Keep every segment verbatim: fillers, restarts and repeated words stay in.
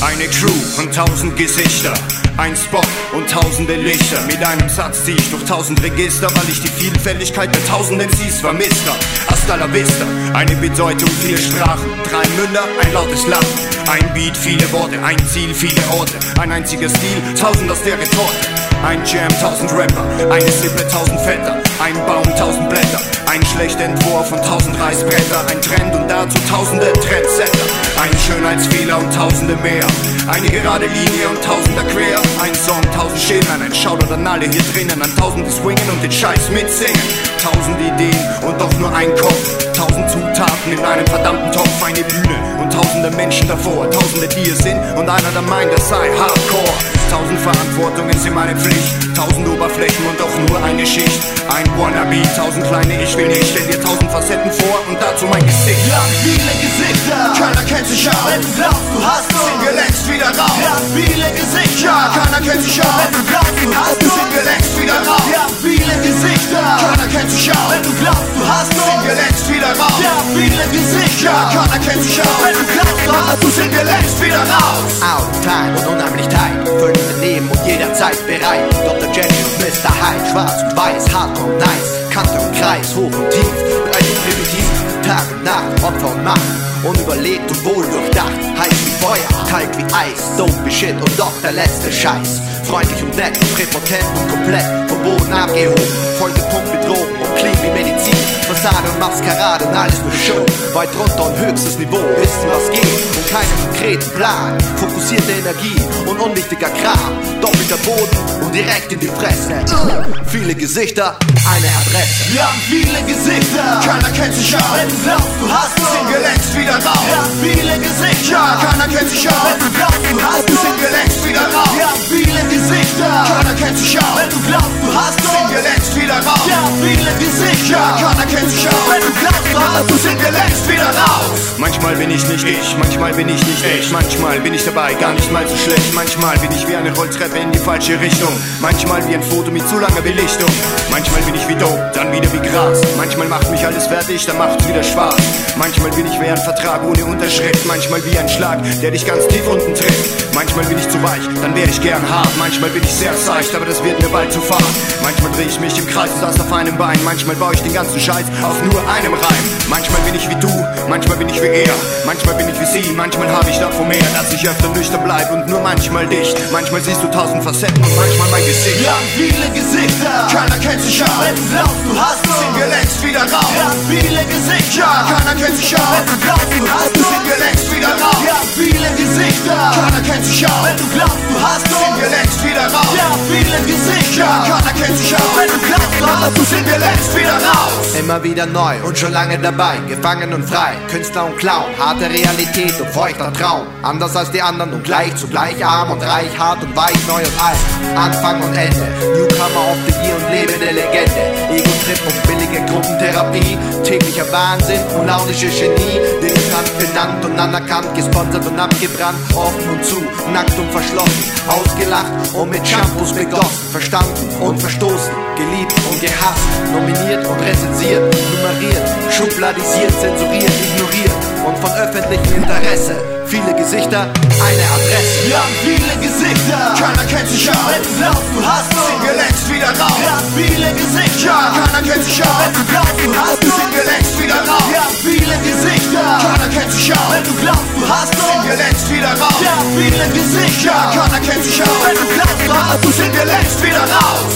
Eine Crew und tausend Gesichter, ein Spot und tausende Lichter. Mit einem Satz zieh ich durch tausend Register, weil ich die Vielfältigkeit der tausend M Cs vermisst hab. Hasta la vista, eine Bedeutung, vier Sprachen, drei Münder, ein lautes Lachen. Ein Beat, viele Worte, ein Ziel, viele Orte. Ein einziger Stil, tausend aus der Retorte. Ein Jam, tausend Rapper, eine Sippe, tausend Vetter. Ein Baum, tausend Blätter, ein schlechter Entwurf und tausend Reißbretter. Ein Trend und dazu tausende Trendsetter. Ein Schönheitsfehler und tausende mehr. Eine gerade Linie und tausender quer. Ein Song, tausend Schemen, ein Shoutout an alle hier drinnen. An tausende swingen und den Scheiß mitsingen. Tausend Ideen und doch nur ein Kopf. Tausend Zutaten in einem verdammten Topf. Eine Bühne und tausende Menschen davor. Tausende, die es sind und einer, der meint, das sei Hardcore. Tausend Verantwortungen sind meine Pflicht. Tausend Oberflächen und doch nur eine Schicht. Ein Wannabe, tausend kleine Ich will nicht. Stell dir tausend Facetten vor und dazu mein Gesicht. Ja, viele Gesichter, keiner kennt sich aus. Wenn du glaubst, du hast uns, sind wir längst wieder raus. Ja, viele Gesichter, keiner kennt sich aus. Wenn du glaubst, du hast uns, sind wir längst wieder raus. Ja, viele Gesichter, keiner kennt sich aus. Wenn du glaubst, du hast uns, sind wir längst wieder raus. Ja, viele Gesichter, keiner kennt sich aus. Wenn du glaubst, du hast uns, sind wir längst wieder raus. Out of time und unheimlich tight, völlig daneben und jederzeit bereit. Doktor Jenny und Mister Hyde, schwarz und weiß, hardcore und nice. Kante und Kreis, hoch und tief, breit und primitiv. Tag und Nacht, Opfer und Macht, unüberlegt und wohl durchdacht. Heiß wie Feuer, kalt wie Eis, dope wie Shit und doch der letzte Scheiß. Freundlich und nett, präpotent und komplett vom Boden abgehoben. Vollgepumpt mit Drogen und clean wie Medizin. Fassade und Maskerade und alles nur Show. Weit runter und höchstes Niveau, wissen was geht und keinen konkreten Plan. Fokussierte Energie und unwichtiger Kram. Doppelter Boden und direkt in die Fresse. uh, Viele Gesichter, eine Adresse. Wir haben viele Gesichter, keiner kennt sich aus. Wenn du glaubst, du hast uns, sind wir längst wieder raus. Wir haben viele Gesichter, keiner kennt sich aus. Wenn du glaubst, du hast uns, sind wir längst wieder raus. Wir haben viele Gesichter, keiner kennt sich aus. Wenn du glaubst, du hast uns, sind wir längst wieder raus. Wir haben viele Gesichter, keiner kennt sich aus. Wenn du glaubst, du hast uns, sind wir längst wieder raus. Manchmal bin ich nicht ich, manchmal bin ich nicht echt. Manchmal bin ich dabei, gar nicht mal so schlecht. Manchmal bin ich wie eine Rolltreppe in die falsche Richtung. Manchmal wie ein Foto mit zu langer Belichtung. Manchmal bin ich wie Dope, dann wieder wie Gras. Manchmal macht mich alles fertig, dann macht's wieder Spaß. Manchmal bin ich wie ein Vertrag ohne Unterschrift. Manchmal wie ein Schlag, der dich ganz tief unten trifft. Manchmal bin ich zu weich, dann wäre ich gern hart. Manchmal bin ich sehr seicht, aber das wird mir bald zu fad. Manchmal drehe ich mich im Kreis und saß auf einem Bein. Manchmal baue ich den ganzen Scheiß auf nur einem Reim. Manchmal bin ich wie du, manchmal bin ich wie er. Manchmal bin ich wie sie, manchmal habe ich davor mehr. Dass ich öfter nüchtern bleib und nur manchmal dich. Manchmal siehst du tausend Facetten und manchmal mein Gesicht. Wir haben viele Gesichter, keiner kennt sich aus. Wenn du glaubst, du hast uns, sind wir längst wieder raus. Wir haben viele Gesichter, keiner kennt sich aus. Wenn du glaubst, du hast uns, sind wir längst wieder raus. Wir haben viele Gesichter, keiner kennt sich aus. Wenn du glaubst, du hast uns, sind wir längst wieder raus. Wir haben viele Gesichter, keiner kennt sich aus. Wenn du glaubst, du hast uns, sind wir längst wieder raus. Immer wieder neu und schon lange dabei, gefangen und frei, Künstler und Clown, harte Realität und feuchter Traum. Anders als die anderen und gleich zugleich arm und reich, hart und weich, neu und alt, Anfang und Ende, Newcomer of the Year und lebende Legende, Ego-Trip und billige Gruppentherapie, täglicher Wahnsinn und launische Genie, Dilettant benannt und anerkannt, gesponsert und abgebrannt, offen und zu, nackt und verschlossen, ausgelacht und mit Shampoos begossen, verstanden und verstoßen, geliebt und gehasst, nominiert und rezensiert, nummeriert, schubladisiert, zensuriert, ignoriert und von öffentlichem Interesse. Viele Gesichter, eine Adresse. Wir haben viele Gesichter, keiner kennt sich aus. Wenn du glaubst, du hast uns, sind wir längst wieder raus. Wir haben viele Gesichter, keiner kennt sich aus. Wenn du glaubst, du hast uns, sind wir längst wieder raus. Wir haben viele Gesichter, keiner kennt sich aus. Wenn du glaubst, du hast uns, sind wir längst wieder raus. Wir haben viele Gesichter, keiner kennt sich aus. Wenn du glaubst, du hast uns, sind wir längst wieder raus.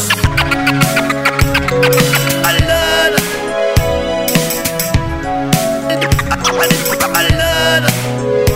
I love it. I love it.